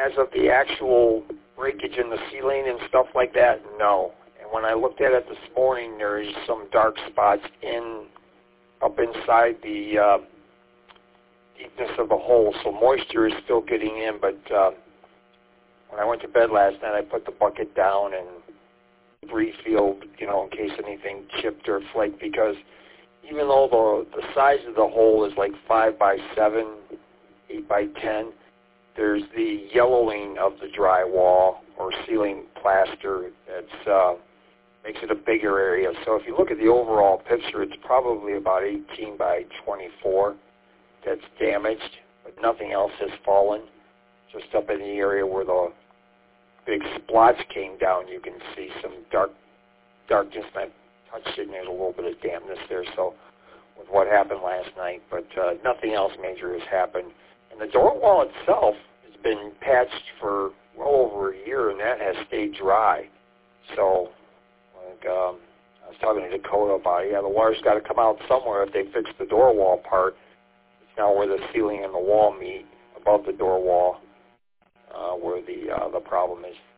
as of the actual breakage in the ceiling and stuff like that, no. And when I looked at it this morning, there's some dark spots up inside the deepness of the hole, so moisture is still getting in. But when I went to bed last night, I put the bucket down and refilled, in case anything chipped or flaked, because even though the size of the hole is like 5 by 7, 8 by 10, there's the yellowing of the drywall or ceiling plaster that makes it a bigger area. So if you look at the overall picture, it's probably about 18 by 24 that's damaged, but nothing else has fallen. Just up in the area where the big splots came down, you can see some darkness. I touched it, and there's a little bit of dampness there. So with what happened last night, but nothing else major has happened. And the door wall itself has been patched for well over a year, and that has stayed dry. So I was talking to Dakota about it. Yeah, the water's got to come out somewhere if they fix the door wall part. It's now where the ceiling and the wall meet above the door wall where the problem is.